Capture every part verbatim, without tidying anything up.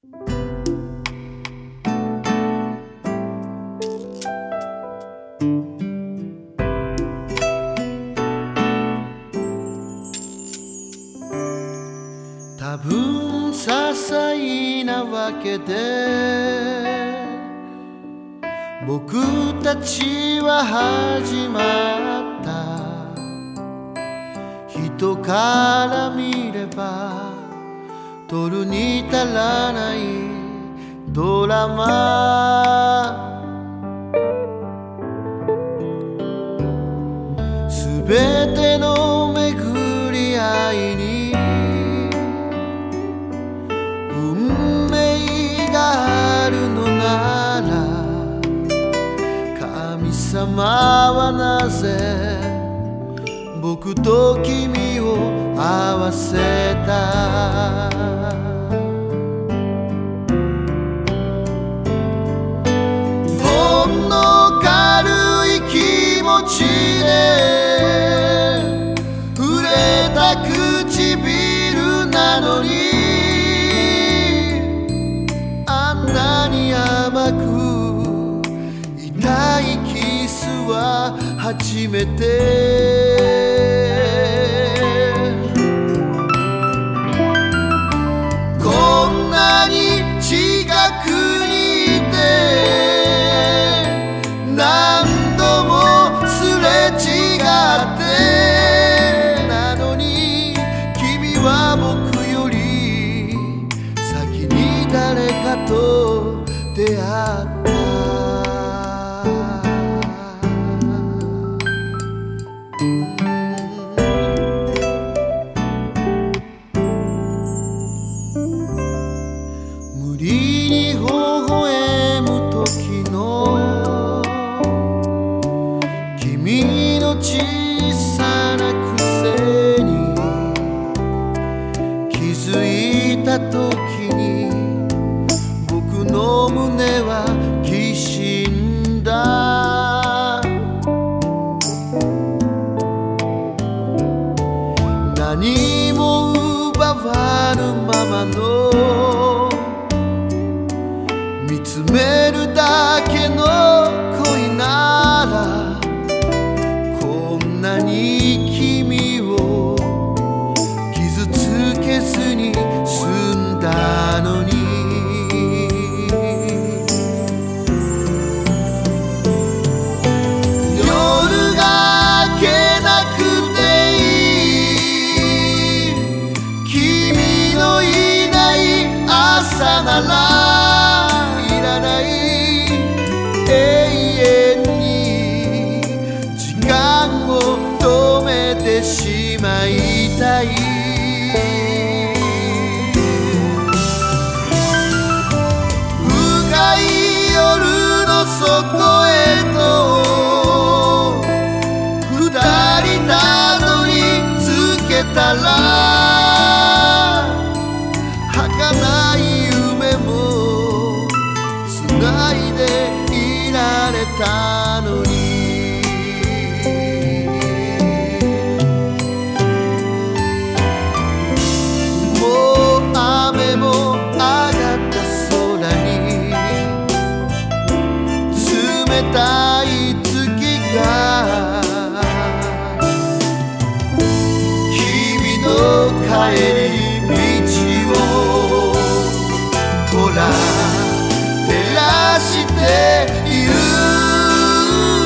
多分些細なわけで僕たちは始まった。人から見れば撮るに足らないドラマ。すべての巡り合いに運命があるのなら、神様はなぜ僕と君を合わせた。ほんの軽い気持ちで触れた唇なのに、あんなに甘く痛いキスは初めて。こんなに近くにいて何度もすれ違ってなのに、君は僕より先に誰かと出会った。無理に微笑む時の君の小さな癖に気づいた時に、僕の胸はきしんだ。何も奪わぬままの見つめるだけの恋なら、こんなに君を傷つけずに済んだのに。夜が明けなくていい、君のいない朝なら永遠に時間を止めてしまいたい。深い夜の底へと二人たどり着けたら、儚い夢もつないでいられたのに。もう雨も上がった空に冷たい月が、君の帰り道をほら照らしている。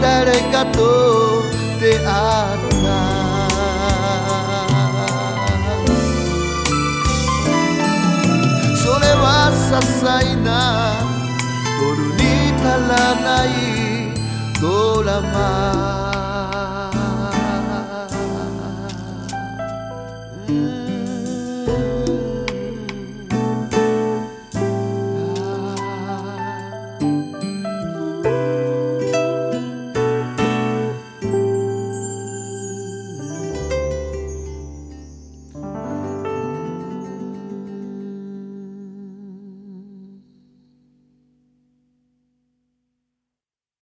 誰かと出会ったそれは些細な取るに足らないドラマ